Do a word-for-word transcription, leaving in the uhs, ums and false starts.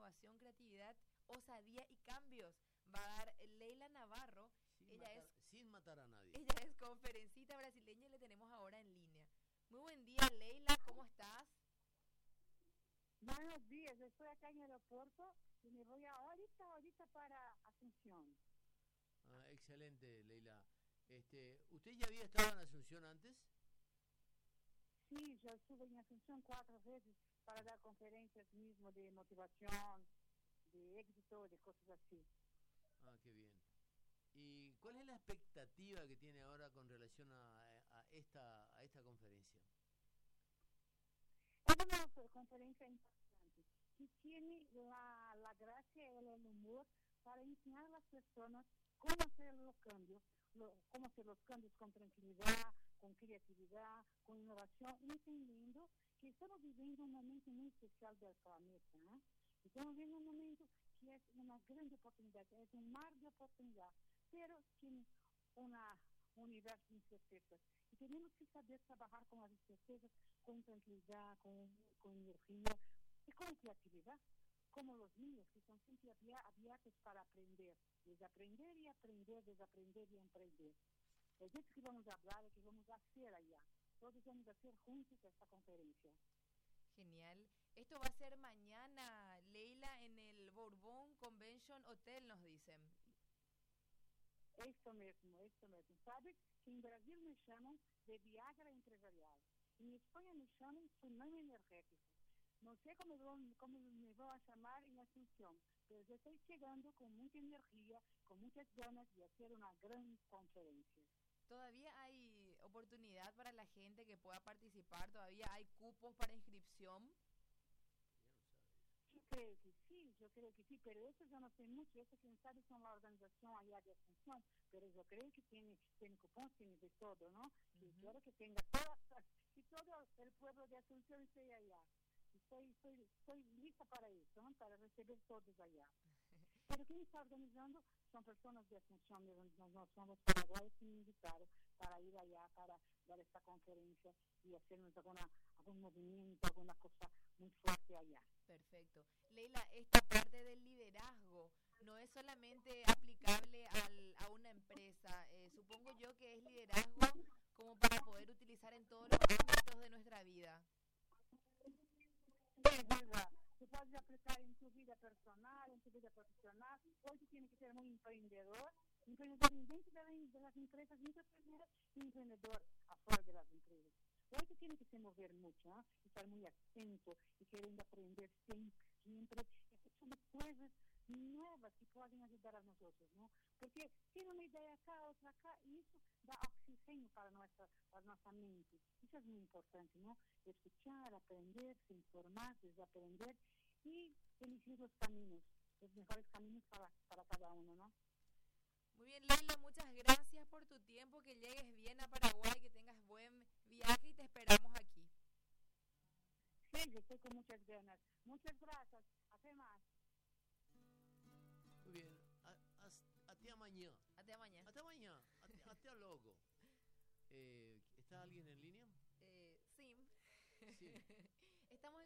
innovación, creatividad, osadía y cambios. Va a dar Leila Navarro. Sin Ella matar, es, sin matar a nadie. ella es conferencista brasileña y le tenemos ahora en línea. Muy buen día, Leila, ¿cómo estás? Buenos días, estoy acá en el aeropuerto y me voy ahorita, ahorita para Asunción. Ah, excelente, Leila. Este, ¿Usted ya había estado en Asunción antes? Sí, yo estuve en Asunción cuatro veces para dar conferencias mismo de motivación, de éxito, de cosas así. Ah, qué bien. ¿Y cuál es la expectativa que tiene ahora con relación a, a esta a esta conferencia? Es una conferencia importante que tiene la, la gracia y el humor para enseñar a las personas cómo hacer los cambios, lo, cómo hacer los cambios con tranquilidad, con creatividad, con innovación, entendiendo que estamos viviendo un momento muy especial del planeta, ¿eh? Estamos viviendo un momento que es una gran oportunidad, es un mar de oportunidad, pero tiene una, un universo de incertezas. Y tenemos que saber trabajar con las incertezas, con tranquilidad, con, con energía y con creatividad, como los niños que son siempre abiertos para aprender, desaprender y aprender, desaprender y aprender. Es de eso que vamos a hablar, que vamos a hacer allá. Todos vamos a hacer juntos esta conferencia. Genial. Esto va a ser mañana, Leila, en el Bourbon Convention Hotel, nos dicen. Esto mismo, esto mismo. ¿Sabes? Que en Brasil me llaman de Viagra empresarial. En España me llaman tsunami energético. No sé cómo, cómo me van a llamar en Asunción, pero yo estoy llegando con mucha energía, con muchas ganas de hacer una gran conferencia. ¿Todavía hay oportunidad para la gente que pueda participar? ¿Todavía hay cupos para inscripción? Yo creo que sí, yo creo que sí, pero eso yo no sé mucho, eso quien sabe son la organización allá de Asunción, pero yo creo que tiene, tiene cupón, tiene de todo, ¿no? Y uh-huh. Quiero que tenga toda, que todo el pueblo de Asunción esté allá. Estoy, estoy, estoy lista para eso, ¿no? Para recibir todos allá. Pero quien está organizando son personas de Asunción, no, no son los paraguayos que me invitaron para ir allá, para dar esta conferencia y hacernos alguna, algún movimiento, alguna cosa muy fuerte allá. Perfecto. Leila, esta parte del liderazgo no es solamente aplicable al, a una empresa, eh, supongo yo que es liderazgo como para poder utilizar en todos los ámbitos de nuestra vida. Es verdad, tú puedes aplicar en tu vida personal, en tu vida profesional. Hoy tú tienes que ser muy emprendedor, emprendedor dentro de, de las empresas, emprendedor y emprendedor afuera de las empresas. Hoy tú tienes que se mover mucho, ¿eh? Estar muy atento y queriendo aprender siempre, siempre sobre cosas nuevas que pueden ayudar a nosotros, ¿no? Porque tiene una idea acá, otra acá, y eso da oxígeno para nuestra, para nuestra mente. Eso es muy importante, ¿no? Escuchar, aprender, se informar, desaprender y elegir los caminos, los mejores caminos para, para cada uno, ¿no? Muy bien, Leila, muchas gracias por tu tiempo, que llegues bien a Paraguay, que tengas buen viaje y te esperamos aquí. Sí, yo estoy con muchas ganas. Muchas gracias. Hasta más. Muy bien. A, a, até amanhã. Até mañana. Até amanhã. Até, até luego. Eh, ¿Está alguien en línea? Eh, sí. Sí. Estamos